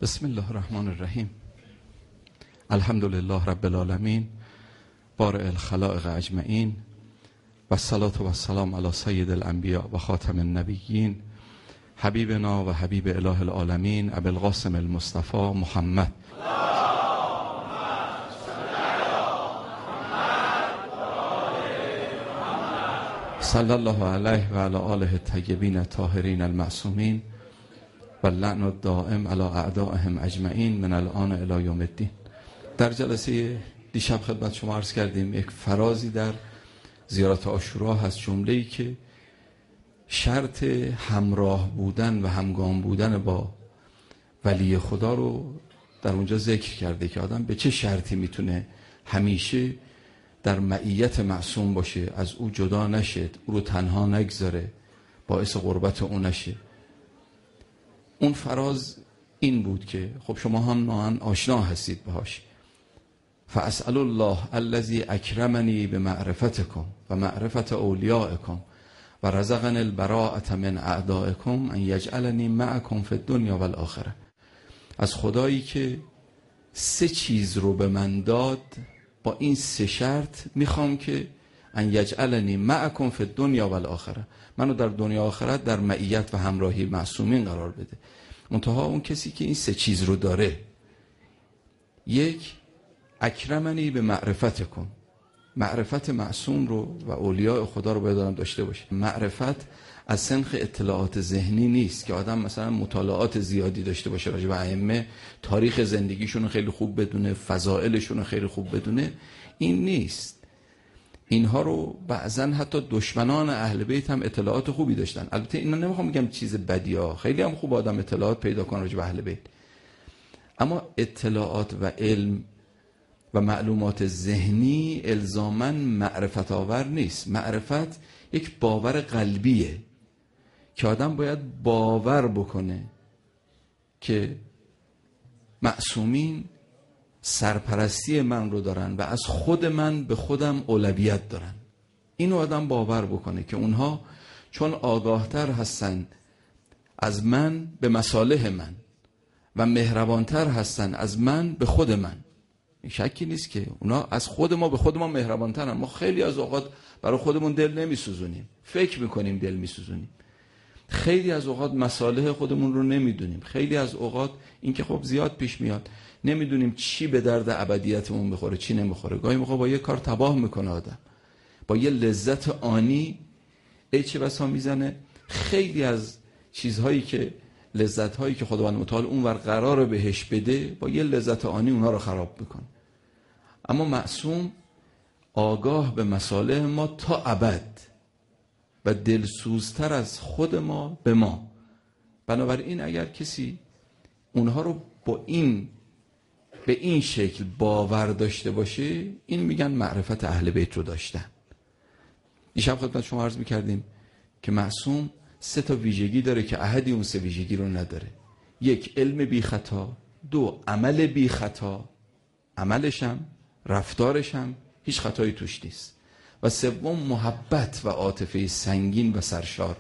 بسم الله الرحمن الرحیم. الحمد لله رب العالمین بارئ الخلائق اجمعین و الصلاة و السلام علی سید الانبیاء و خاتم النبیین حبیبنا و حبیب اله العالمین ابی القاسم المصطفى محمد صلی الله علیه و علی آله الطیبین الطاهرین المعصومین و اللعن الدائم علی اعدائهم اجمعین من الان الی یوم الدین. در جلسه دیشب خدمت شما عرض کردیم یک فرازی در زیارت عاشورا هست، جمله‌ای که شرط همراه بودن و همگام بودن با ولی خدا رو در اونجا ذکر کرده که آدم به چه شرطی میتونه همیشه در معیت معصوم باشه، از او جدا نشه، او رو تنها نگذاره، باعث قربت او نشه. اون فراز این بود که خب شما هم آشنا هستید باهاش. فاسأل الله الذی اکرمنی بمعرفتکم و معرفت اولیائکم و رزقنی البراءة من اعدائکم ان یجعلنی معکم فی الدنیا و الاخره. از خدایی که 3 چیز رو به من داد، با این 3 شرط میخوام که ان یجعلنی معکم فی الدنیا و الاخره، منو در دنیا و آخرت در معیت و همراهی معصومین قرار بده. منتها اون کسی که این 3 چیز رو داره، 1 اکرمنی به معرفتکم، معرفت معصوم رو و اولیاء خدا رو باید آدم داشته باشه. معرفت از سنخ اطلاعات ذهنی نیست که آدم مثلا مطالعات زیادی داشته باشه راجع به ائمه، تاریخ زندگیشون رو خیلی خوب بدونه، فضائلشون رو خیلی خوب بدونه. این نیست. اینها رو بعضن حتی دشمنان اهل بیت هم اطلاعات خوبی داشتن. البته اینا نمیخوام بگم چیز بدی ها، خیلی هم خوب آدم اطلاعات پیدا کنه راجع به اهل بیت، اما اطلاعات و علم و معلومات ذهنی الزاماً معرفت آور نیست. معرفت یک باور قلبیه که آدم باید باور بکنه که معصومین سرپرستی من رو دارن و از خود من به خودم اولویت دارن. اینو آدم باور بکنه که اونها چون آگاهتر هستن از من به مصالح من و مهربانتر هستن از من به خود من. شکی نیست که اونا از خود ما به خود ما مهربانترن. ما خیلی از اوقات برای خودمون دل نمیسوزونیم، فکر میکنیم دل میسوزونیم. خیلی از اوقات مصالح خودمون رو نمیدونیم. خیلی از اوقات این که خب زیاد پیش میاد، نمیدونیم چی به درد ابدیتمون بخوره چی نمیخوره. گاهی موقع با یه کار تباه میکنه آدم، با یه لذت آنی چه بسا میزنه. خیلی از چیزهایی که لذت‌هایی که خداوند متعال اونور قراره بهش بده، با یه لذت آنی اونها رو خراب میکنه. اما معصوم آگاه به مصالح ما تا ابد و دلسوزتر از خود ما به ما. بنابراین اگر کسی اونها رو به این شکل باور داشته باشه، این میگن معرفت اهل بیت رو داشتن. دیشب خدمت شما عرض میکردیم که معصوم 3 تا ویژگی داره که احدی اون 3 ویژگی رو نداره. 1 علم بی خطا، 2 عمل بی خطا، عملشم رفتارشم هیچ خطایی توش نیست، و 3 محبت و عاطفه سنگین و سرشار.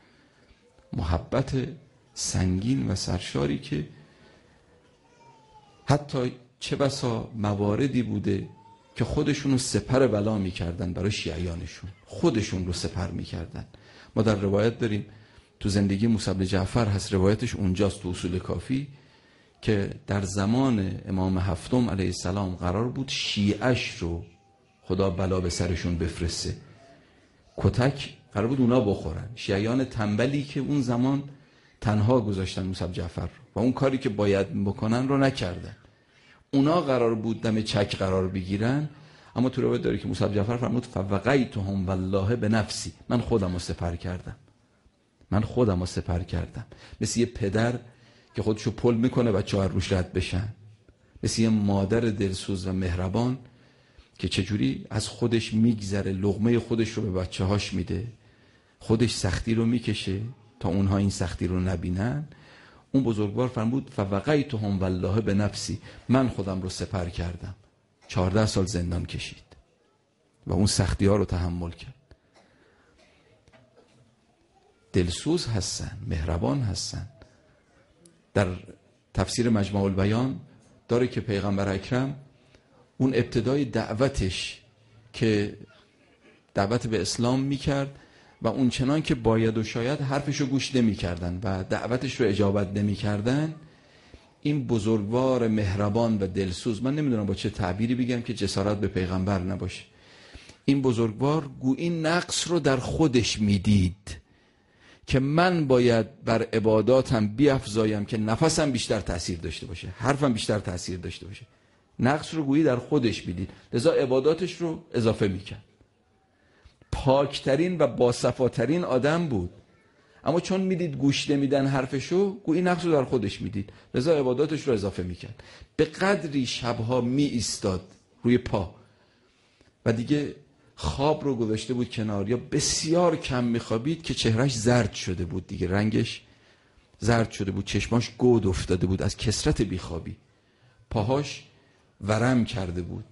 محبت سنگین و سرشاری که حتی چه بسا مواردی بوده که خودشون رو سپر بلا میکردن برای شیعیانشون، خودشون رو سپر میکردن. ما در روایت داریم، تو زندگی موسی بن جعفر هست، روایتش اونجاست تو اصول کافی، که در زمان امام هفتم علیه السلام قرار بود شیعش رو خدا بلا به سرشون بفرسته، کتک قرار بود اونا بخورن. شیعیان تنبلی که اون زمان تنها گذاشتن موسی بن جعفر رو و اون کاری که باید بکنن رو نکردن. اونا قرار بود دم چک قرار بگیرن، اما تو روایت داره که موسی بن جعفر فرمود فوقیتهم والله بنفسی، من خودم رو سپر کردم، من خودم رو سپر کردم. مثل یه پدر که خودشو پل میکنه بچه‌ها روش رد بشن، مثل یه مادر دلسوز و مهربان که چجوری از خودش میگذره، لقمه خودش رو به بچه‌هاش میده، خودش سختی رو میکشه تا اونها این سختی رو نبینن. اون بزرگوار فرمود فوقیتهم والله بنفسی، من خودم رو سپر کردم. 14 سال زندان کشید و اون سختی ها رو تحمل کرد. دلسوز هستن، مهربان هستن. در تفسیر مجموع البیان داره که پیغمبر اکرم اون ابتدای دعوتش که دعوت به اسلام میکرد و اون چنان که باید و شاید حرفشو گوش نمیکردن و دعوتش رو اجابت نمیکردن، این بزرگوار مهربان و دلسوز، من نمیدونم با چه تعبیری بگم که جسارت به پیغمبر نباشه، این بزرگوار گویی نقص رو در خودش میدید که من باید بر عباداتم بیفزایم که نفسم بیشتر تأثیر داشته باشه، حرفم بیشتر تأثیر داشته باشه. نقص رو گویی در خودش میدید، لذا عباداتش رو اضافه میکرد. پاکترین و باصفاترین آدم بود، اما چون میدید گوش نمیدن حرفشو، گویی نقص رو در خودش میدید، لذا عباداتش رو اضافه میکرد. به قدری شبها می ایستاد روی پا و دیگه خواب رو گذاشته بود کنار یا بسیار کم میخوابید که چهرهش زرد شده بود، دیگه رنگش زرد شده بود، چشماش گود افتاده بود از کثرت بیخوابی، پاهاش ورم کرده بود.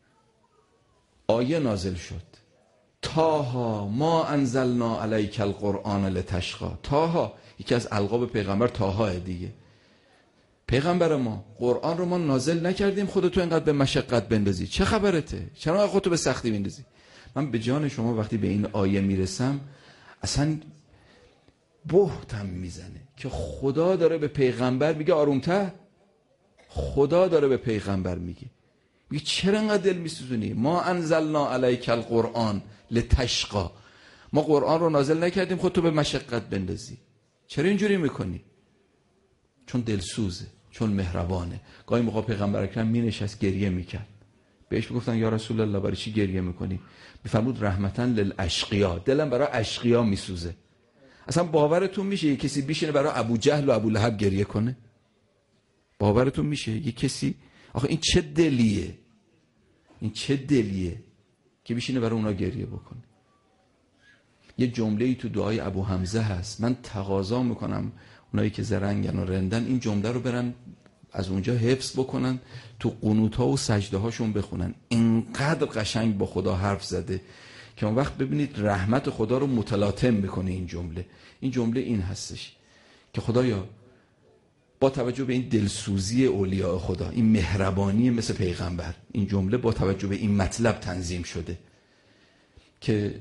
آیه نازل شد: طاها ما انزلنا علیک القرآن لتشقی. طاها یکی از القاب پیغمبر طاها دیگه. پیغمبر ما، قرآن رو ما نازل نکردیم خودتو اینقدر به مشقت بندازی، چه خبرته؟ چرا خودتو به سختی بندازی؟ من به جان شما وقتی به این آیه میرسم اصلا بهتم میزنه که خدا داره به پیغمبر میگه آرومتر. خدا داره به پیغمبر میگه چرا انقدر دل میسوزونی؟ ما انزلنا علیک القرآن لتشقی. ما قرآن رو نازل نکردیم خودتو به مشقت بندازی. چرا اینجوری میکنی؟ چون دلسوزه، چون مهربانه. گاهی موقع پیغمبر اکرم مینشست گریه میکرد، بهش میگفتن یا رسول الله برای چی گریه میکنی؟ میفرمود رحمتاً للاشقیا، دلم برای اشقیا میسوزه. اصلا باورتون میشه یه کسی بشینه برای ابو جهل و ابو لهب گریه کنه؟ باورتون میشه یه کسی؟ آخه این چه دلیه، این چه دلیه که بشینه برای اونا گریه بکنه؟ یه جمله‌ای تو دعای ابو حمزه هست، من تقاضا میکنم اونایی که زرنگن و رندن این جمله رو برن از اونجا حفظ بکنن، تو قنوت ها و سجده هاشون بخونن. اینقدر قشنگ با خدا حرف زده که اون وقت ببینید رحمت خدا رو متلاطم میکنه این جمله. این جمله این هستش که خدایا با توجه به این دلسوزی اولیاء خدا، این مهربانی مثل پیغمبر، این جمله با توجه به این مطلب تنظیم شده که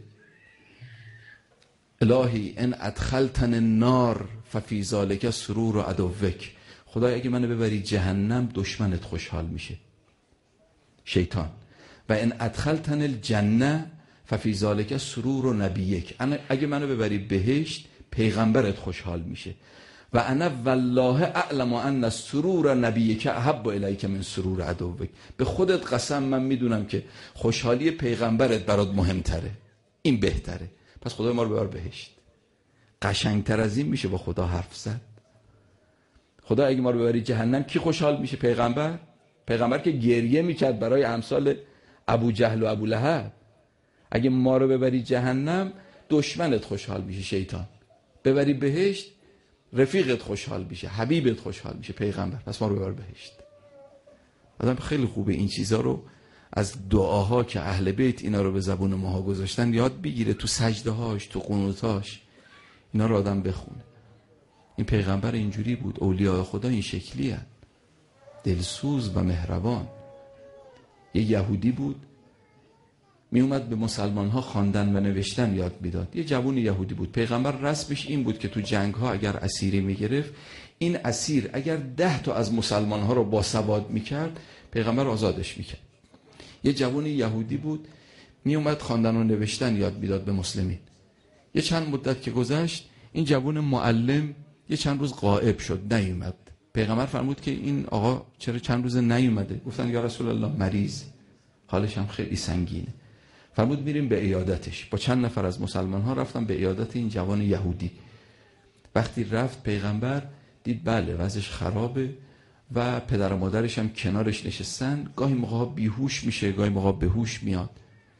الهی ان ادخلتن النار ففی ذلک سرور عدوک. خدای اگه منو ببری جهنم دشمنت خوشحال میشه، شیطان. و ان ادخلتن الجنه ففی ذلک سرور نبیک. اگه منو ببری بهشت پیغمبرت خوشحال میشه. و انا والله اعلم ان سرور نبیک احب الیک من سرور عدوک. به خودت قسم من میدونم که خوشحالی پیغمبرت برات مهمتره، این بهتره. پس خدای ما رو ببر بهشت. قشنگتر از این میشه با خدا حرف زد؟ خدا اگه ما رو ببری جهنم کی خوشحال میشه؟ پیغمبر. پیغمبر که گریه میکرد برای امثال ابو جهل و ابو لهب. اگه ما رو ببری جهنم دشمنت خوشحال میشه، شیطان. ببری بهشت رفیقت خوشحال میشه، حبیبت خوشحال میشه، پیغمبر. پس ما رو ببر بهشت. آدم خیلی خوبه این چیزا رو از دعاها که اهل بیت اینا رو به زبون ماها گذاشتن یاد بگیره، تو سجده هاش، تو قنوتاش اینا رو آدم بخونه. این پیغمبر اینجوری بود، اولیاء خدا این شکلی هست، دلسوز و مهربان. یه یهودی بود می اومد به مسلمان ها خواندن و نوشتن یاد میداد. یه جوون یهودی بود. پیغمبر رسمش این بود که تو جنگ ها اگر اسیری میگرفت، این اسیر اگر 10 تا از مسلمان ها رو باسواد میکرد، پیغمبر آزادش میکرد. یه جوون یهودی بود می اومد خواندن و نوشتن یاد میداد به مسلمین. یه چند مدت که گذشت این جوون معلم یه چند روز غائب شد، نیومد. پیغمبر فرمود که این آقا چرا چند روز نیومده؟ گفتن یا رسول الله مریض، حالش هم خیلی سنگینه. فرمود میریم به عیادتش. با چند نفر از مسلمان ها رفتن به عیادت این جوان یهودی. وقتی رفت پیغمبر دید بله وضعش خرابه و پدر و مادرش هم کنارش نشستن. گاهی موقع بیهوش میشه، گاهی موقع بهوش میاد.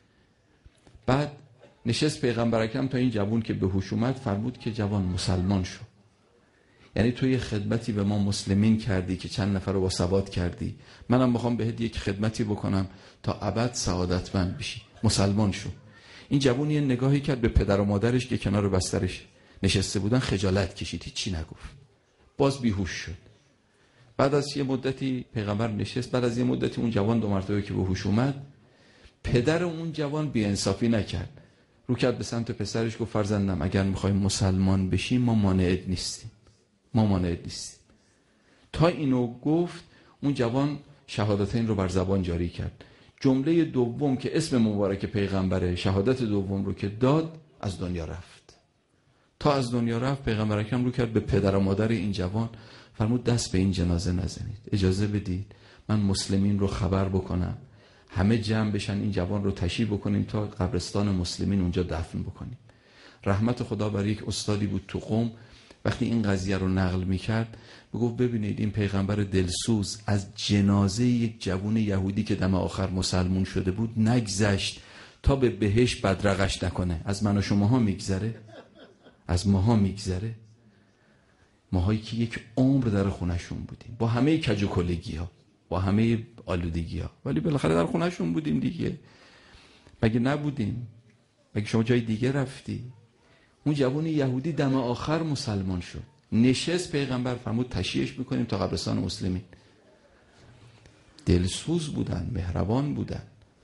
بعد نشست پیغمبر اکرم تا این جوان که بهوش اومد، فرمود که جوان مسلمان شو. یعنی تو یه خدمتی به ما مسلمین کردی که چند نفر رو با ثبات کردی، منم میخوام بهت یک خدمتی بکنم تا ابد سعادتمند بشی، مسلمان شو. این جوان یه نگاهی کرد به پدر و مادرش که کنار بسترش نشسته بودن، خجالت کشید، هیچی نگفت، باز بیهوش شد. بعد از یه مدتی پیغمبر نشست، بعد از یه مدتی اون جوان 2 مرتبه که به هوش اومد، پدر اون جوان بی‌انصافی نکرد، رو کرد به سمت پسرش، گفت فرزندم اگر میخوایم مسلمان بشیم ما مانعت نیستیم، ما مانعت نیستیم. تا اینو گفت اون جوان شهادتین رو بر زبان جاری کرد. جمله دوم که اسم مبارک پیغمبره، شهادت دوم رو که داد، از دنیا رفت. تا از دنیا رفت پیغمبر اکرم رو کرد به پدر و مادر این جوان، فرمود دست به این جنازه نزنید، اجازه بدید من مسلمین رو خبر بکنم، همه جمع بشن این جوان رو تشییع بکنیم تا قبرستان مسلمین اونجا دفن بکنیم. رحمت خدا بر یک استادی بود تو قم، وقتی این قضیه رو نقل میکرد بگفت ببینید این پیغمبر دلسوز از جنازه یک جوان یهودی که دم آخر مسلمون شده بود نگذشت تا به بهشت بدرقش نکنه. از من و شماها میگذره؟ از ماها میگذره؟ ماهایی که یک عمر در خونشون بودیم با همه کج و کلگی ها، با همه آلودگی ها، ولی بالاخره در خونشون بودیم دیگه. مگه نبودیم؟ مگه شما جای دیگه رفتی؟ اون جوان یهودی دم آخر مسلمان شد، نشست، پیغمبر فرمود تشییعش میکنیم تا قبرستان مسلمین. دلسوز بودن، مهربان بودن.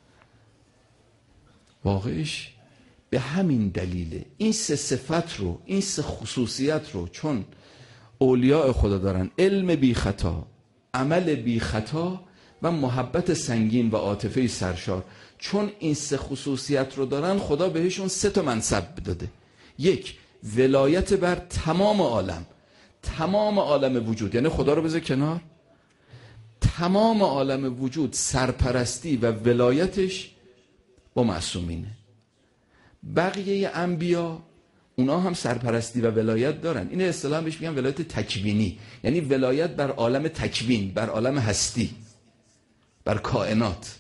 واقعش به همین دلیله این 3 صفت رو، این 3 خصوصیت رو چون اولیاء خدا دارن، علم بی خطا، عمل بی خطا و محبت سنگین و عاطفه سرشار، چون این 3 خصوصیت رو دارن خدا بهشون 3 تا منصب داده. 1 ولایت بر تمام عالم، تمام عالم وجود، یعنی خدا رو بذار کنار، تمام عالم وجود سرپرستی و ولایتش با معصومینه. بقیه انبیا اونا هم سرپرستی و ولایت دارن، این اصطلاحاً بهش میگن ولایت تکوینی، یعنی ولایت بر عالم تکوین، بر عالم هستی، بر کائنات.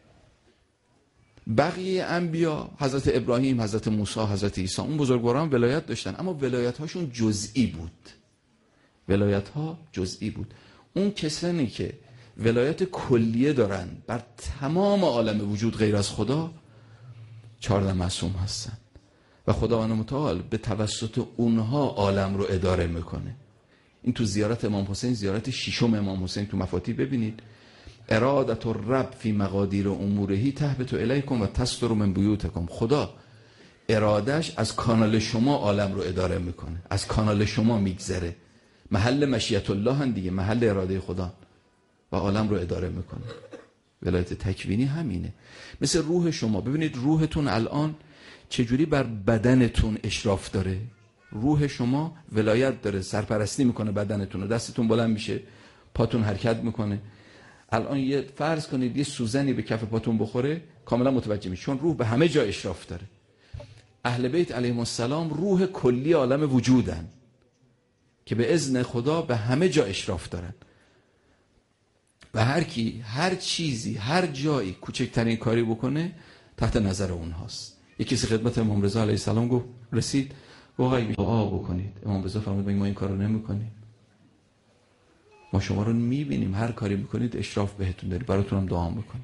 بقیه انبیا، حضرت ابراهیم، حضرت موسی، حضرت عیسی، اون بزرگواران ولایت داشتن، اما ولایت هاشون جزئی بود. ولایت ها جزئی بود. اون کسانی که ولایت کلیه دارن بر تمام عالم وجود غیر از خدا، 14 معصوم هستن و خداوند متعال به توسط اونها عالم رو اداره میکنه. این تو زیارت امام حسین، زیارت 6م امام حسین تو مفاتیح ببینید، ارادت الرب فی مقادیر امورهی تهبط الیکم و تستر من بیوتکم. خدا ارادش از کانال شما عالم رو اداره میکنه، از کانال شما میگذره. محل مشیت الله هم دیگه، محل اراده خدا و عالم رو اداره میکنه. ولایت تکوینی همینه. مثل روح شما، ببینید روحتون الان چجوری بر بدنتون اشراف داره. روح شما ولایت داره، سرپرستی میکنه بدنتون، دستتون بلند میشه، پاتون حرکت میکنه. الان یه فرض کنید یه سوزنی به کف پاتون بخوره، کاملا متوجه میشید، چون روح به همه جا اشراف داره. اهل بیت علیهم السلام روح کلی عالم وجودن که به اذن خدا به همه جا اشراف دارن و هر کی هر چیزی هر جایی کوچکترین کاری بکنه تحت نظر اونهاست. یکی کسی خدمت امام رضا علیه السلام گفت، رسید آقای دعا بکنید. امام رضا فرمود ما این کارو نمی‌کنیم، ما شما رو می‌بینیم هر کاری می‌کنید اشراف بهتون داریم، براتون هم دعا می‌کنیم.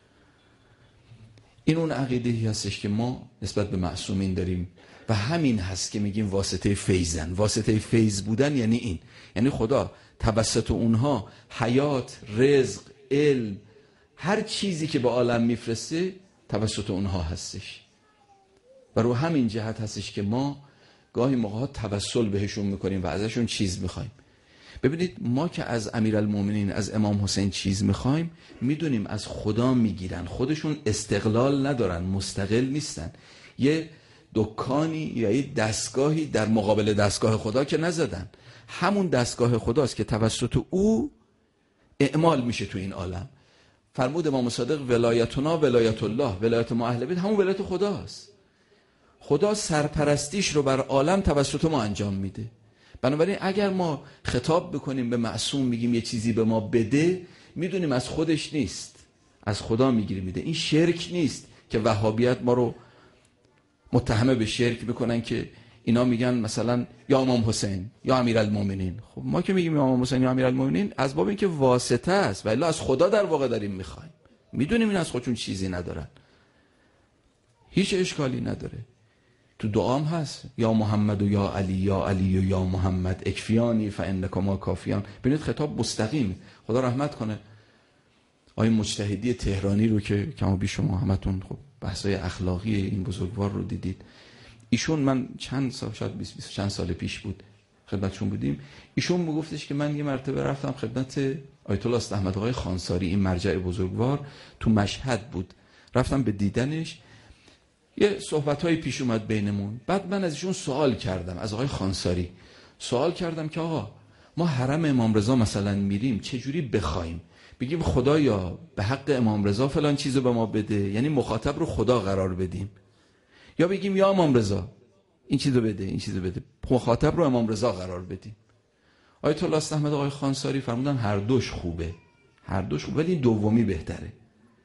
این اون عقیده‌ای هستش که ما نسبت به معصومین داریم و همین هست که میگیم واسطه فیضن. واسطه فیض بودن یعنی این، یعنی خدا توسط اونها حیات، رزق، علم، هر چیزی که به عالم میفرسته توسط اونها هستش و رو همین جهت هستش که ما گاهی موقع توسل بهشون میکنیم و ازشون چیز میخوایم. ببینید ما که از امیرالمومنین، از امام حسین چیز میخوایم، میدونیم از خدا میگیرن، خودشون استقلال ندارن، مستقل نیستن. یه دکانی یا یه دستگاهی در مقابل دستگاه خدا که نزدن، همون دستگاه خداست که توسط او اعمال میشه تو این عالم. فرمود امام صادق ولایتنا ولایت الله، ولایت ما اهل بیت همون ولایت خداست. خدا سرپرستیش رو بر عالم توسط ما انجام میده. بنابراین اگر ما خطاب بکنیم به معصوم، میگیم یه چیزی به ما بده، میدونیم از خودش نیست، از خدا میگیری میده. این شرک نیست که وهابیت ما رو متهمه به شرک بکنن که اینا میگن مثلا یا امام حسین یا امیرالمومنین. خب ما که میگیم یا امام حسین یا امیرالمومنین از باب اینکه واسطه است، ولی از خدا در واقع داریم میخوایم. میدونیم این از خودشون چیزی ندارن، هیچ اشکالی نداره. تو دعام هست یا محمد و یا علی یا علی و یا محمد اکفیانی فانکما کافیان. ببینید خطاب مستقیم. خدا رحمت کنه آقای مجتهدی تهرانی رو که کما بیش شما همتون خب بحث‌های اخلاقی این بزرگوار رو دیدید. ایشون من چند سال شاید 20 چند سال پیش بود خدمتشون بودیم، ایشون میگفتش که من یه مرتبه رفتم خدمت آیت الله است احمد آقای خانساری، این مرجع بزرگوار تو مشهد بود، رفتم به دیدنش، یه صحبت‌های پیش اومد بینمون. بعد من از ایشون سوال کردم، از آقای خانساری سوال کردم که آقا ما حرم امام رضا مثلا میریم چجوری بخوایم بگیم خدایا به حق امام رضا فلان چیزو به ما بده، یعنی مخاطب رو خدا قرار بدیم، یا بگیم یا امام رضا این چیزو بده این چیزو بده، مخاطب رو امام رضا قرار بدیم. آیت الله است احمد آقای خانساری فرمودن هر دوش خوبه، هر دوش خوبه، ولی این دومی بهتره،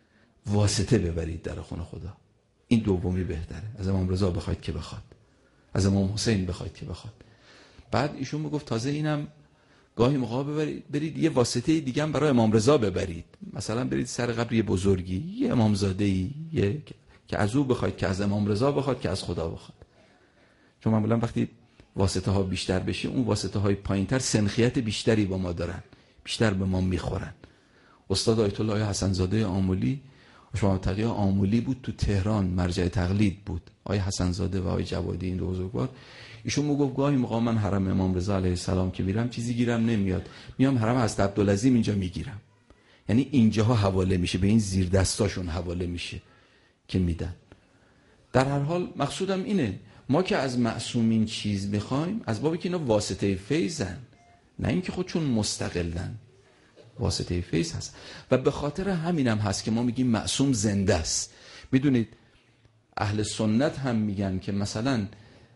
واسطه ببرید در خونه خدا، این دومی بهتره، از امام رضا بخواید که بخواد، از امام حسین بخواید که بخواد. بعد ایشون میگفت تازه اینم گاهی موقع برید یه واسطه دیگه هم برای امام رضا ببرید، مثلا برید سر قبر یه بزرگی، یه امامزاده‌ای، یه که از او بخواید که از امام رضا بخواد که از خدا بخواد. چون معمولا وقتی واسطه ها بیشتر بشه اون واسطه های پایینتر سنخیت بیشتری با ما دارن، بیشتر به ما میخورن. استاد آیت الله حسن زاده آملی، شما تقی آملی بود تو تهران، مرجع تقلید بود، آقای حسن زاده و آقای جوادی این دو بزرگوار. ایشون میگفت گاهی موقع من حرم امام رضا علیه السلام که میرم چیزی گیرم نمیاد، میام حرم حضرت عبدالعظیم اینجا میگیرم، یعنی اینجاها حواله میشه، به این زیر دستاشون حواله میشه که میدن. در هر حال مقصودم اینه ما که از معصومین چیز میخوایم از بابی که اینا واسطه فیضن، نه اینکه خودشون مستقلن، واسطه فیض هست. و به خاطر همینم هست که ما میگیم معصوم زنده است. میدونید اهل سنت هم میگن که مثلا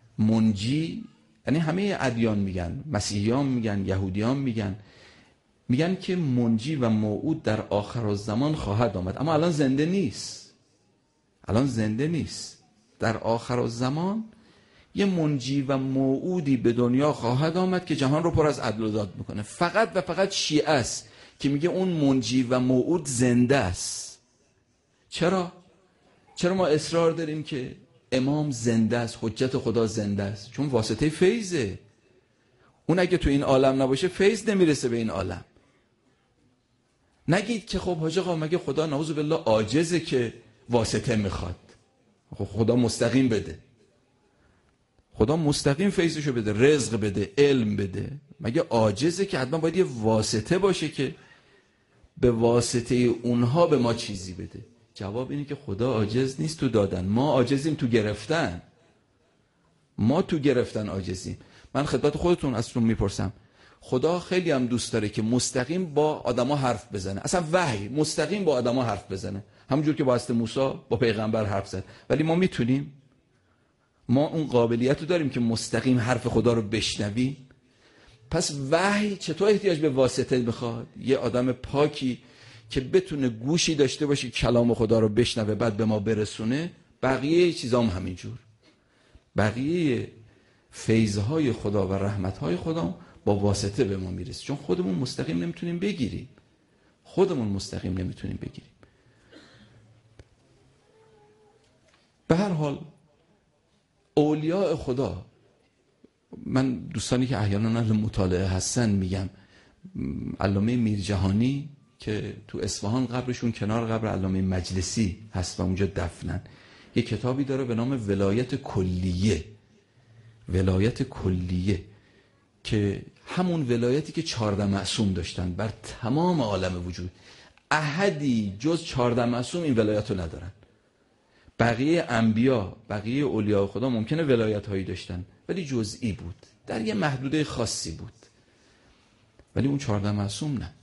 منجی، یعنی همه ادیان میگن، مسیحیان میگن، یهودیان میگن که منجی و موعود در آخر الزمان خواهد آمد، اما الان زنده نیست، الان زنده نیست. در آخر الزمان یه منجی و موعودی به دنیا خواهد آمد که جهان رو پر از عدل و داد میکنه. فقط و فقط شیعه است که میگه اون منجی و موعود زنده است. چرا ما اصرار داریم که امام زنده است، حجت خدا زنده است؟ چون واسطه فیضه. اون اگه تو این عالم نباشه فیض نمیرسه به این عالم. نگید که خب حاج آقا مگه خدا نعوذ بالله عاجزه که واسطه میخواد؟ خدا مستقیم بده، خدا مستقیم فیضشو بده، رزق بده، علم بده، مگه عاجزه که حتما باید یه واسطه باشه که به واسطه اونها به ما چیزی بده؟ جواب اینه که خدا عاجز نیست تو دادن، ما عاجزیم تو گرفتن، ما تو گرفتن عاجزیم. من خدمت خودتون ازتون میپرسم، خدا خیلی هم دوست داره که مستقیم با آدما حرف بزنه، اصلا وحی مستقیم با آدما حرف بزنه، همونجور که با حضرت موسی با پیغمبر حرف زد. ولی ما میتونیم، ما اون قابلیت رو داریم که مستقیم حرف خدا رو بشنویم؟ پس وحی چطور احتیاج به واسطه میخواد؟ یه آدم پاکی که بتونه گوشی داشته باشه کلام خدا رو بشنوه بعد به ما برسونه. بقیه چیزام همینجور، بقیه فیضهای خدا و رحمتهای خدا با واسطه به ما میرسه، چون خودمون مستقیم نمیتونیم بگیریم، خودمون مستقیم نمیتونیم بگیریم. به هر حال اولیاء خدا، من دوستانی که احیانا اهل مطالعه هستن میگم، علامه میرجهانی که تو اصفهان قبرشون کنار قبر علامه مجلسی هست و اونجا دفنن، یه کتابی داره به نام ولایت کلیه، ولایت کلیه، که همون ولایتی که 14 معصوم داشتن بر تمام عالم وجود. احدی جز 14 معصوم این ولایت رو ندارن. بقیه انبیا، بقیه اولیاء خدا ممکنه ولایت هایی داشتن ولی جزئی بود، در یه محدوده خاصی بود، ولی اون 14 معصوم نه.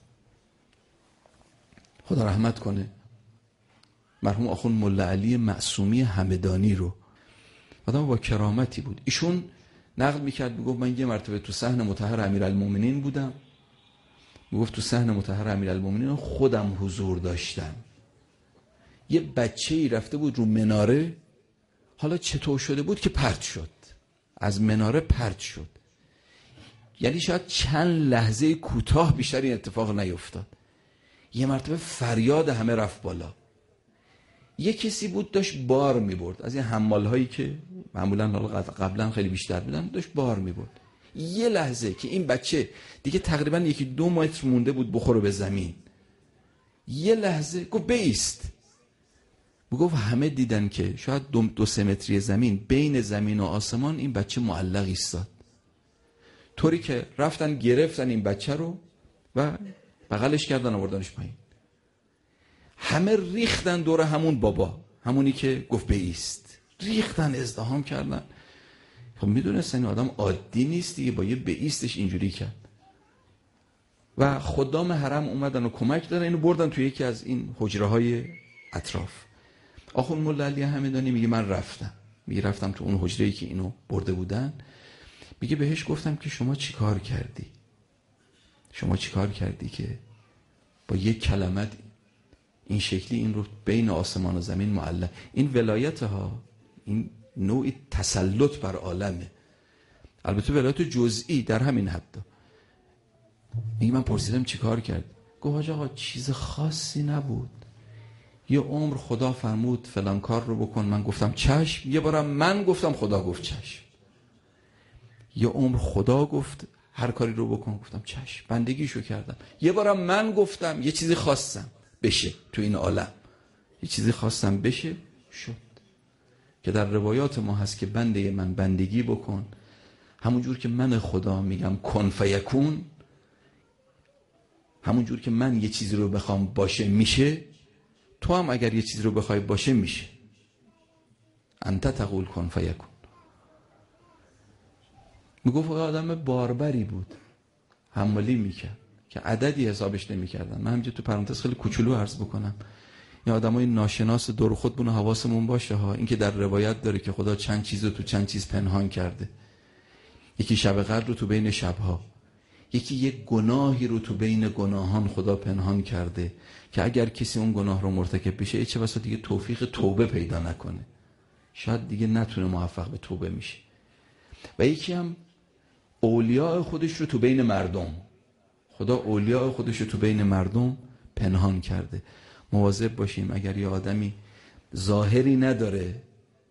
خدا رحمت کنه مرحوم آخوند ملا علی معصومی همدانی رو، آدم با کرامتی بود. ایشون نقل میکرد، میگفت من یه مرتبه تو صحن مطهر امیرالمومنین بودم، میگفت تو صحن مطهر امیرالمومنین خودم حضور داشتم، یه بچه‌ای رفته بود رو مناره، حالا چطور شده بود که پرت شد، از مناره پرت شد، یعنی شاید چند لحظه کوتاه بیشتر این اتفاق نیفتاد. یه مرتبه فریاد همه رفت بالا، یه کسی بود داشت بار میبرد از این حمال هایی که معمولا قبلا خیلی بیشتر بودن، داشت بار میبرد. یه لحظه که این بچه دیگه تقریبا 1-2 متر مونده بود بخوره به زمین، یه لحظه گفت بایست. گفت همه دیدن که شاید 2-3 متری زمین، بین زمین و آسمان این بچه معلق ایستاد، طوری که رفتن گرفتن این بچه رو و بغلش کردن آوردنش پایین. همه ریختن دور همون بابا، همونی که گفت بایست، ریختن ازدحام کردن. خب میدونستن این آدم عادی نیست دیگه، با یه بایستش اینجوری کرد. و خدام حرم اومدن و کمک دادن، اینو بردن توی یکی از این حجره های اطراف. آخوند مولا علی همدانی میگه من رفتم تو اون حجره‌ای که اینو برده بودن. میگه بهش گفتم که شما چی کار کردی؟ شما چی کار کردی که با یک کلمت این شکلی این رو بین آسمان و زمین معلق؟ این ولایت ها، این نوعی تسلط بر عالمه، البته ولایت جزئی در همین حد. میگه من پرسیدم چی کار کرد؟ گفت حاج آقا چیز خاصی نبود، یه عمر خدا فرمود فلان کار رو بکن، من گفتم چشم. یه بارم من گفتم خدا گفت چشم. یه عمر خدا گفت هر کاری رو بکن، گفتم چشم، بندگیشو کردم. یه بارم من گفتم یه چیزی خواستم بشه تو این عالم، یه چیزی خواستم بشه، شد. که در روایات ما هست که بنده من بندگی بکن، همون جور که من خدا میگم کن فیکون، همون جور که من یه چیزی رو بخوام باشه میشه، تو هم اگر یه چیزی رو بخوای باشه میشه. انت تقول کن فیکون. میگفت آدم باربری بود، حمالی میکرد که عددی حسابش نمیکردن. من همینجا تو پرانتز خیلی کوچولو عرض بکنم، این آدمای ناشناس دور خودمون حواسمون باشه ها. این که در روایت داره که خدا چند چیز رو تو چند چیز پنهان کرده. یکی شب قدر رو تو بین شبها، یکی یک گناهی رو تو بین گناهان خدا پنهان کرده که اگر کسی اون گناه رو مرتکب بشه چه بسا دیگه توفیق توبه پیدا نکنه، شاید دیگه نتونه موفق به توبه میشه. و یکی هم اولیاء خودش رو تو بین مردم، خدا اولیاء خودش رو تو بین مردم پنهان کرده. مواظب باشیم اگر یه آدمی ظاهری نداره،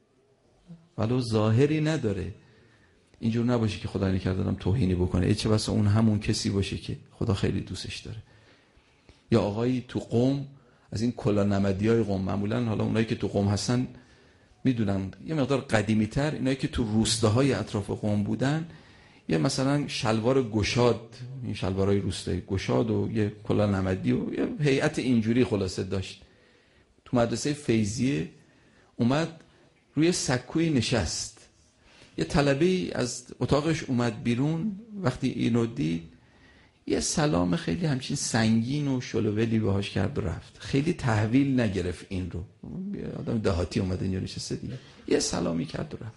ولو ظاهری نداره، اینجور نباشه که خدا نکردم توهینی بکنه، چه بسا اون همون کسی باشه که خدا خیلی دوستش داره. یا آقایی تو قم، از این کلا نمدیای قم، معمولا حالا اونایی که تو قم هستن میدونن، یه مقدار قدیمی تر اینایی که تو روستاهای اطراف قم بودن، یه مثلا شلوار گشاد، این شلوارای روستایی گشاد و یه کلا نمدی و یه هیئت اینجوری خلاصه داشت. تو مدرسه فیضیه اومد روی سکوی نشست، یه طلبه‌ای از اتاقش اومد بیرون، وقتی اینو دید یه سلام خیلی همچین سنگین و شلوولی بهاش کرد و رفت. خیلی تحویل نگرفت این رو، آدم دهاتی اومده اینجا نشسته دیگه، یه سلامی کرد و رفت.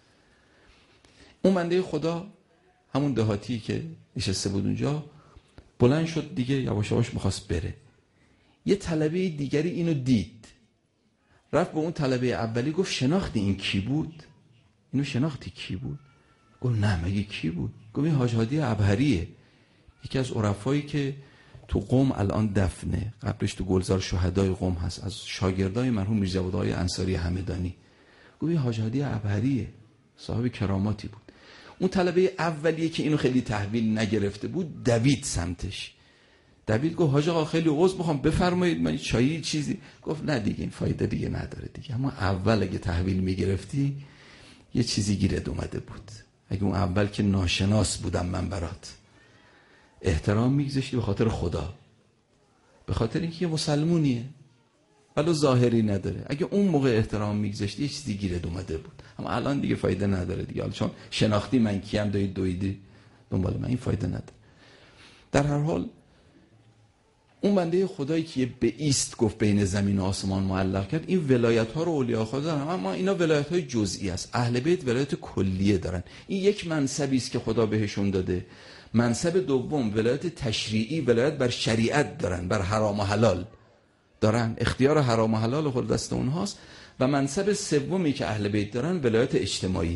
اون بنده خدا همون دهاتی که نشسته بود اونجا بلند شد دیگه، یواش یواش می‌خواست بره. یه طلبه دیگری اینو دید، رفت به اون طلبه اولی گفت شناختی این کی بود؟ اینو شناختی کی بود؟ گفت نه، مگه کی بود؟ گفت این حاج هادی ابهریه، یکی از عرفایی که تو قم الان دفنه، قبرش تو گلزار شهدای قم هست، از شاگردای مرحوم میرجوادآقای انصاری همدانی. گفت این حاج هادی ابهریه، صاحب کراماتی بود. اون طلبه اولیه که اینو خیلی تحویل نگرفته بود دوید سمتش. دوید گفت حاج آقا خیلی عذر میخوام بفرمایید، من چایی چیزی. گفت نه دیگه این فایده دیگه نداره دیگه، اما اول اگه تحویل میگرفتی یه چیزی گیرت اومده بود. اگه اون اول که ناشناس بودم من برات، احترام میگذاشتی به خاطر خدا، به خاطر اینکه یه مسلمونیه ولو ظاهری نداره. اگه اون موقع احترام میگذاشتی یه چیزی گیرت اومده بود، اما الان دیگه فایده نداره دیگه، چون شناختی من کیم دویدی دنبال من، این فایده نداره. در هر حال اون بنده خدایی که به ایست گفت بین زمین و آسمان معلق کرد، این ولایت ها رو اولیاء خدا دارن، اما اینا ولایت های جزئی است. اهل بیت ولایت کلیه دارن. این یک منصبی است که خدا بهشون داده. منصب دوم ولایت تشریعی، ولایت بر شریعت دارن، بر حرام و حلال دارن، اختیار حرام و حلال خود دست اونهاست. و منصب سومی که اهل بیت دارن ولایت اجتماعی،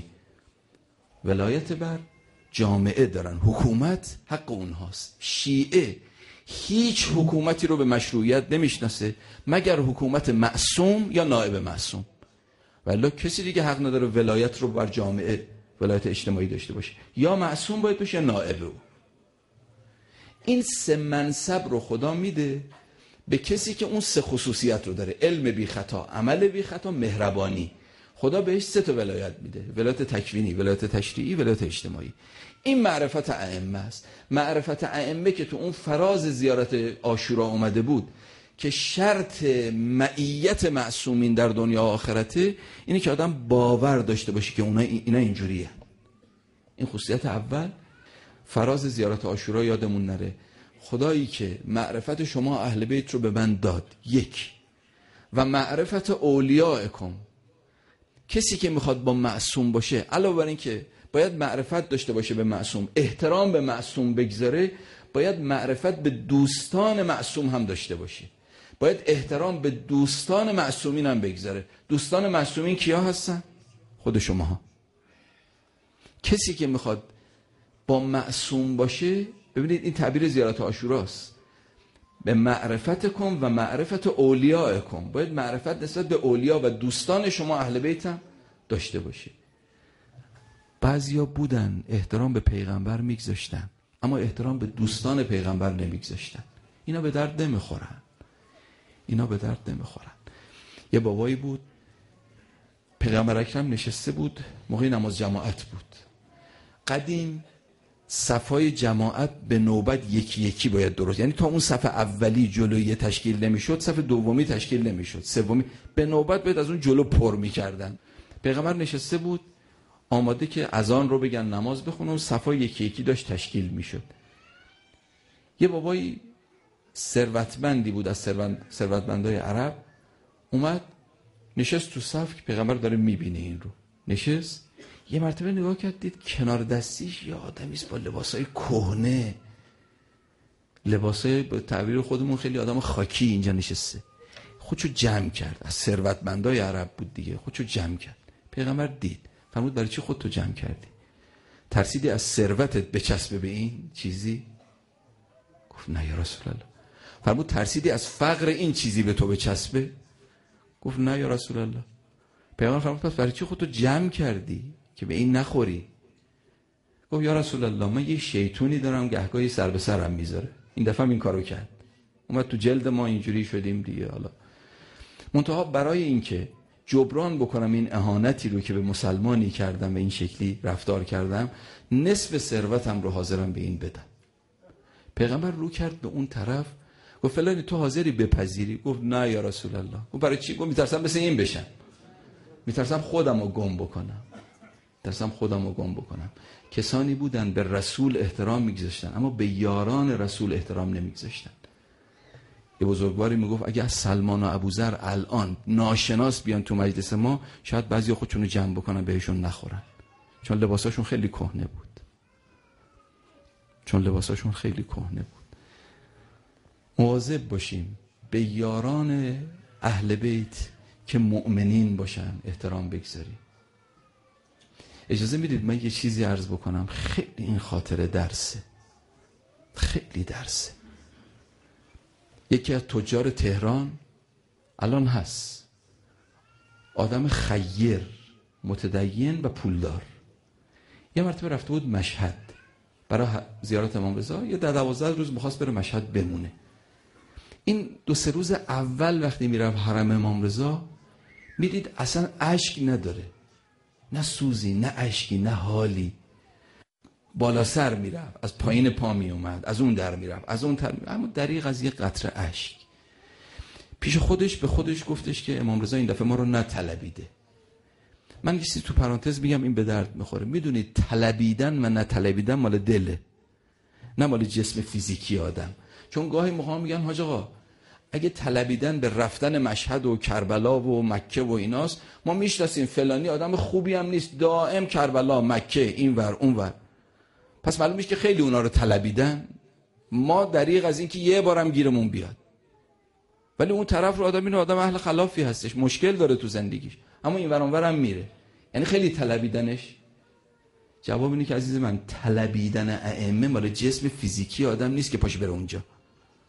ولایت بر جامعه دارن، حکومت حق اونهاست. شیعه هیچ حکومتی رو به مشروعیت نمیشناسه مگر حکومت معصوم یا نائب معصوم. ولی کسی دیگه حق نداره ولایت رو بر جامعه، ولایت اجتماعی داشته باشه. یا معصوم باید باشه یا نائب او. این سه منصب رو خدا میده به کسی که اون سه خصوصیت رو داره: علم بی خطا، عمل بی خطا، مهربانی. خدا بهش سه تا ولایت میده: ولایت تکوینی، ولایت تشریعی، ولایت اجتماعی. این معرفت ائمه است. معرفت ائمه که تو اون فراز زیارت عاشورا اومده بود که شرط معیت معصومین در دنیا و آخرته، اینه که آدم باور داشته باشه که اینا اینجوریه. این خصوصیت اول. فراز زیارت عاشورا یادمون نره خدایی که معرفت شما اهل بیت رو به من داد، یک، و معرفت اولیاءکم، کسی که میخواد با معصوم باشه علاوه بر این که باید معرفت داشته باشه به معصوم، احترام به معصوم بگذاره، باید معرفت به دوستان معصوم هم داشته باشه. باید احترام به دوستان معصومین هم بگذاره. دوستان معصومین کیا هستن؟ خود شماها. کسی که میخواد با معصوم باشه، ببینید این تعبیر زیارت عاشوراست: به معرفت کن و معرفت اولیاء کن. باید معرفت نسبت به اولیا و دوستان شما اهل بیت هم داشته باشه. بعضیا بودن احترام به پیغمبر میگذاشتن اما احترام به دوستان پیغمبر نمیگذاشتن. اینا به درد نمیخورن. یه بابایی بود، پیغمبر اکرم نشسته بود، موقع نماز جماعت بود. قدیم صفای جماعت به نوبت یکی یکی باید درست، یعنی تا اون صف اولی جلویی تشکیل نمیشد، صف دومی تشکیل نمیشد، سومی به نوبت باید از اون جلو پر میکردن. پیغمبر نشسته بود آماده که اذان رو بگن نماز بخونه و صفای یکی یکی داشت تشکیل میشد. یه بابایی ثروتمندی بود از ثروتمندای عرب، اومد نشست تو صف که پیغمبر داره میبینه این رو. نشست، یه مرتبه نگاه کرد، دید کنار دستیش یه آدمیست با لباسای کهنه، لباسای به تعبیر خودمون خیلی آدم خاکی اینجا نشسته. خودشو جمع کرد، از ثروتمندای عرب بود دیگه، خودشو جمع کرد. پیغمبر دید، فرمود برای چی خودتو جمع کردی؟ ترسیدی از ثروتت بچسبه به این چیزی؟ گفت نه یا رسول الله. فرمود ترسیدی از فقر این چیزی به تو بچسبه؟ گفت نه یا رسول الله. پیغمبر فرمود پس برای چی خودتو جمع کردی که به این نخوری؟ گفت یا رسول الله من یه شیطونی دارم گهگاهی سر به سرم میذاره. این دفعه هم این کارو کرد، اومد تو جلد ما اینجوری شدیم دیگه. حالا منتها برای این که جبران بکنم این اهانتی رو که به مسلمانی کردم و این شکلی رفتار کردم، نصف ثروتم رو حاضرم به این بدم. پیغمبر رو کرد به اون طرف، گفت فلانی تو حاضری بپذیری؟ گفت نه یا رسول الله. گفت برای چی؟ گفت میترسم مثل این بشم، میترسم خودم رو گم بکنم. کسانی بودن به رسول احترام میگذاشتن اما به یاران رسول احترام نمیگذاشتن. یه بزرگواری میگفت اگه از سلمان و ابوذر الان ناشناس بیان تو مجلس ما، شاید بعضی خودشونو جمع بکنن بهشون نخورن، چون لباساشون خیلی کهنه بود. مواظب باشیم به یاران اهل بیت که مؤمنین باشن احترام بگذاریم. اجازه میدید من یه چیزی عرض بکنم؟ خیلی این خاطره درسه. یکی از تجار تهران الان هست، آدم خیر، متدین و پولدار. یه مرتبه رفته بود مشهد برای زیارت امام رضا، یه 12 روز می‌خواست بره مشهد بمونه. این 2-3 روز اول وقتی میرفت حرم امام رضا میدید اصلا اشک نداره، نه سوزی، نه اشکی، نه حالی. بالا سر میرفت، از پایین پا میومد، از اون در میرفت، از اون تر میرفت، اما دریغ از یک قطره اشک. پیش خودش به خودش گفتش که امام رضا این دفعه ما رو نطلبیده. من یه چیزی تو پرانتز میگم این به درد میخوره. میدونید طلبیدن و نطلبیدن مال دله، نه مال جسم فیزیکی آدم. چون گاهی موقع میگن حاج آقا اگه طلبیدن به رفتن مشهد و کربلا و مکه و ایناست، ما میشناسیم فلانی آدم خوبی هم نیست، دائم کربلا، مکه، اینور اونور، پس معلوم میشه که خیلی اونا رو طلبیدن. ما دریغ از این که یه بارم گیرمون بیاد. ولی اون طرف رو آدم اینو آدم اهل خلافی هستش، مشکل داره تو زندگیش، اما این ور اون ورم میره، یعنی خیلی طلبیدنش. جواب اینه که عزیز من، طلبیدن ائمه مال جسم فیزیکی آدم نیست که پاشه بره اونجا.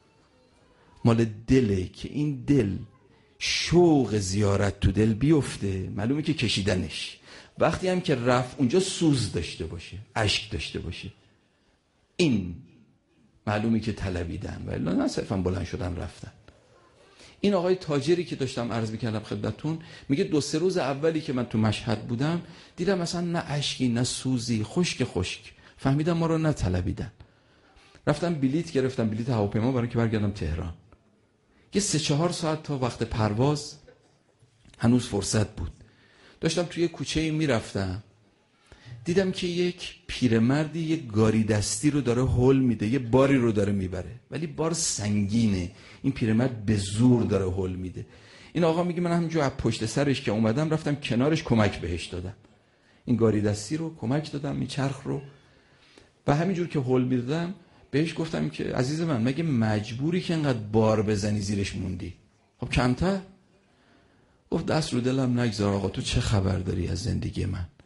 مال دله که این دل شوق زیارت تو دل بیفته، معلومه که کشیدنش. وقتی هم که رفت اونجا سوز داشته باشه، اشک داشته باشه، این معلومه که طلبیدن و الا نه صرفا بلند شدن رفتن. این آقای تاجری که داشتم عرض میکردم خدمتتون میگه 2-3 روز اولی که من تو مشهد بودم دیدم مثلا نه اشکی نه سوزی، خشک. فهمیدم ما رو نطلبیدن. رفتم بلیت گرفتم، بلیت هواپیما، برای که برگردم تهران. یه 3-4 ساعت تا وقت پرواز هنوز فرصت بود. داشتم توی کوچه‌ای میرفتم، دیدم که یک پیرمردی یک گاری دستی رو داره هول میده، یه باری رو داره میبره، ولی بار سنگینه. این پیرمرد به زور داره هول میده. این آقا میگه من همینجور از پشت سرش که اومدم رفتم کنارش کمک بهش دادم، این گاری دستی رو کمک دادم، این چرخ رو. و همینجور که هول میدادم بهش گفتم که عزیز من مگه مجبوری که انقدر بار بزنی زیرش موندی؟ خب کمتر. گفت دست رو دلم نگذار آقا، تو چه خبر داری از زندگی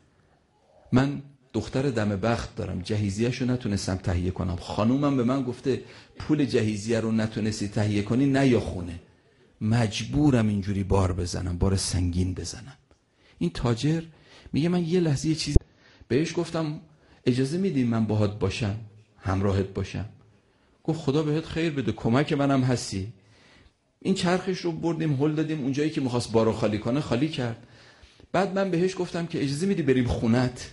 من دختر دم بخت دارم، جهیزیه‌شو نتونستم تهیه کنم، خانومم به من گفته پول جهیزیه رو نتونستی تهیه کنی نیا خونه، مجبورم اینجوری بار بزنم، بار سنگین بزنم. این تاجر میگه من یه لحظه یه چیز بهش گفتم اجازه میدی من باهات باشم، همراهت باشم؟ گفت خدا بهت خیر بده، کمک منم هستی. این چرخش رو بردیم هل دادیم، اونجایی که میخواست بارو خالی کنه خالی کرد. بعد من بهش گفتم که اجازه میدی بریم خونت؟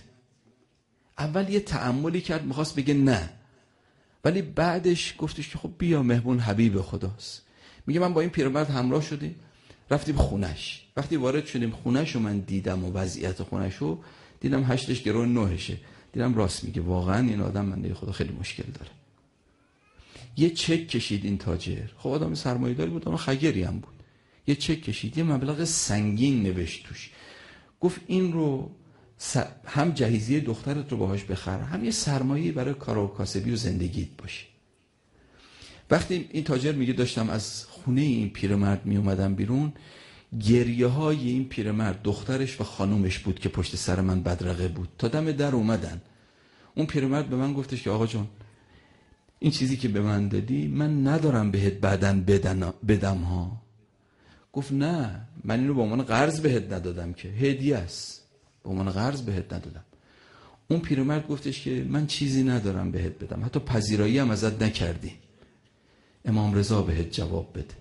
اول یه تأملی کرد، میخواست بگه نه، ولی بعدش گفتش که خب بیا، مهمون حبیب خداست. میگه من با این پیرمرد همراه شدیم رفتیم خونش. وقتی وارد شدیم خونش و من دیدم و وضعیت خونش رو دیدم 8 گرو 9شه. دیدم راست میگه، واقعا این آدم من خدا خیلی مشکل داره. یه چک کشید این تاجر، خب آدم سرمایه‌داری بود اما خگری هم بود. یه چک کشید، یه مبلغ سنگین نوشت توش، گفت این رو هم جهیزیه دخترت رو باهاش بخر، هم یه سرمایه‌ای برای کار و کاسبی و زندگیت باشه. وقتی این تاجر میگه داشتم از خونه این پیرمرد می اومدم بیرون، گریه های این پیرمرد، دخترش و خانومش بود که پشت سر من بدرقه بود. تا دم در اومدن، اون پیرمرد به من گفتش که آقا جان این چیزی که به من دادی من ندارم بهت بعدن بدم ها. گفت نه، من اینو به عنوان قرض بهت ندادم که، هدیه است، به عنوان قرض بهت ندادم. اون پیرمرد گفتش که من چیزی ندارم بهت بدم، حتی پذیرایی هم ازت نکردی، امام رضا بهت جواب بده.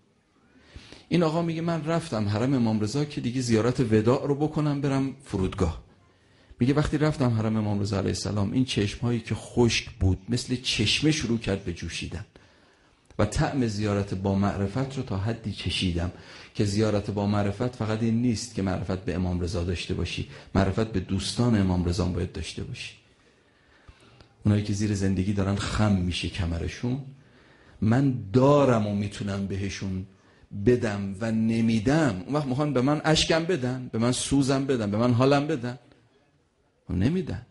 این آقا میگه من رفتم حرم امام رضا که دیگه زیارت وداع رو بکنم برم فرودگاه. میگه وقتی رفتم حرم امام رضا علیه السلام، این چشمهایی که خشک بود مثل چشمه شروع کرد به جوشیدن و طعم زیارت با معرفت رو تا حدی چشیدم که زیارت با معرفت فقط این نیست که معرفت به امام رضا داشته باشی، معرفت به دوستان امام رضا باید داشته باشی. اونایی که زیر زندگی دارن خم میشه کمرشون، من دارم و میتونم بهشون بدم و نمیدم، اون وقت میخوان به من اشکم بدن، به من سوزم بدن، به من حالم بدن، و نمیدن.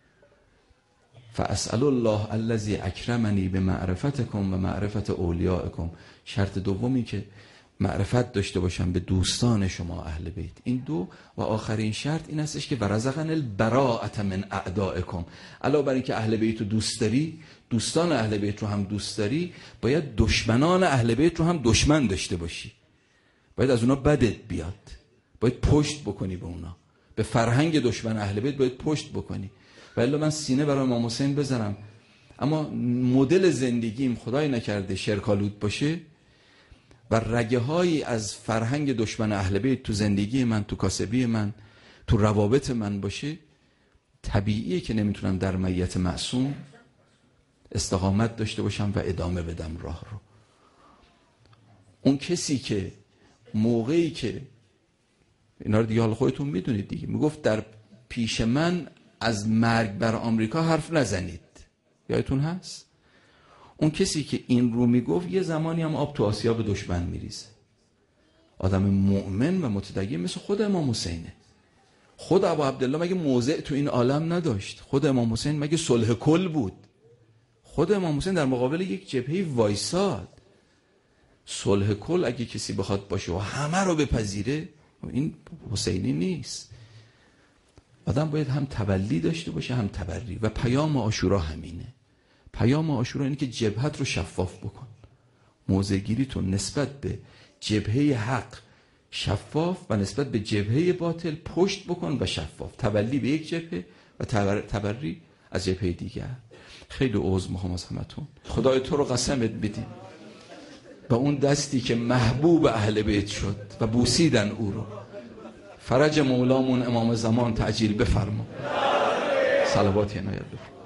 فاسأل الله الذی اکرمنی بمعرفتکم و معرفت اولیاءکم. شرط دومی که معرفت داشته باشم به دوستان شما اهل بیت. این دو. و آخرین شرط این هستش که ورزقن البراءة من اعدائکم. علاوه بر این که اهل بیت رو دوست داری، دوستان اهل بیت رو هم دوست داری، باید دشمنان اهل بیت رو هم دشمن داشته باشی، باید از اونا بدت بیاد، باید پشت بکنی به اونا، به فرهنگ دشمن اهل بیت باید پشت بکنی. ولی من سینه برای امام حسین بزنم اما مدل زندگیم خدای نکرده شرک‌آلود باشه و رگه هایی از فرهنگ دشمن اهل بیت تو زندگی من، تو کاسبی من، تو روابط من باشه، طبیعیه که نمیتونم در میت معصوم استقامت داشته باشم و ادامه بدم راه رو. اون کسی که موقعی که اینا رو دیگه حال خودتون میدونید دیگه، میگفت در پیش من از مرگ بر آمریکا حرف نزنید، یادتون هست؟ اون کسی که این رو میگفت یه زمانی هم آب تو آسیاب دشمن میریزه. آدم مؤمن و متدین مثل خود امام حسینه. خود ابو عبدالله مگه موضع تو این عالم نداشت؟ خود امام حسین مگه صلح کل بود؟ خود امام حسین در مقابل یک جبهه وایساد. صلح کل اگه کسی بخواد باشه و همه رو بپذیره، این حسینی نیست. آدم باید هم تبلی داشته باشه هم تبری. و پیام عاشورا همینه. پیام عاشورا اینه که جبهت رو شفاف بکن، موضع‌گیریتون نسبت به جبهه حق شفاف و نسبت به جبهه باطل پشت بکن و شفاف. تولی به یک جبهه و تبری از جبهه دیگر. خیلی عذر میخوام از همتون. خدای تو رو قسمت بدیم به اون دستی که محبوب اهل بیت شد و بوسیدن او رو. فرج مولامون امام زمان تعجیل بفرما. صلوات عنایت بفرما.